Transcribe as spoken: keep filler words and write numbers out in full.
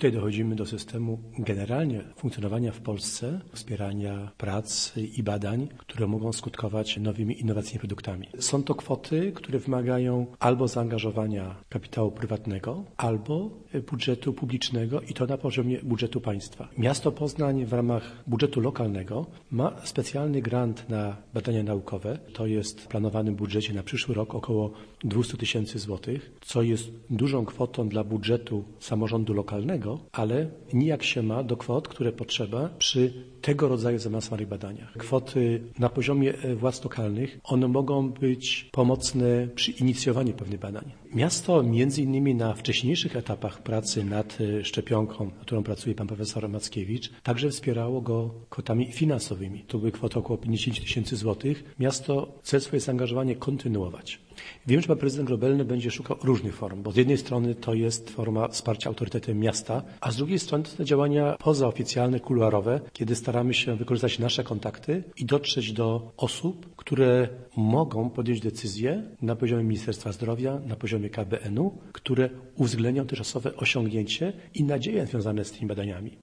Tutaj dochodzimy do systemu generalnie funkcjonowania w Polsce, wspierania prac i badań, które mogą skutkować nowymi innowacyjnymi produktami. Są to kwoty, które wymagają albo zaangażowania kapitału prywatnego, albo budżetu publicznego i to na poziomie budżetu państwa. Miasto Poznań w ramach budżetu lokalnego ma specjalny grant na badania naukowe. To jest w planowanym budżecie na przyszły rok około dwieście tysięcy złotych, co jest dużą kwotą dla budżetu samorządu lokalnego, ale nijak się ma do kwot, które potrzeba przy tego rodzaju zaawansowanych badaniach. Kwoty na poziomie władz lokalnych, one mogą być pomocne przy inicjowaniu pewnych badań. Miasto między innymi na wcześniejszych etapach pracy nad szczepionką, nad którą pracuje pan profesor Mackiewicz, także wspierało go kwotami finansowymi. To były kwoty około pięćdziesiąt tysięcy złotych. Miasto chce swoje zaangażowanie kontynuować. Wiem, że pan prezydent Grobelny będzie szukał różnych form, bo z jednej strony to jest forma wsparcia autorytetem miasta, a z drugiej strony to są działania pozaoficjalne, kuluarowe, kiedy staramy się wykorzystać nasze kontakty i dotrzeć do osób, które mogą podjąć decyzje na poziomie Ministerstwa Zdrowia, na poziomie K B N u, które uwzględnią tymczasowe osiągnięcie i nadzieje związane z tymi badaniami.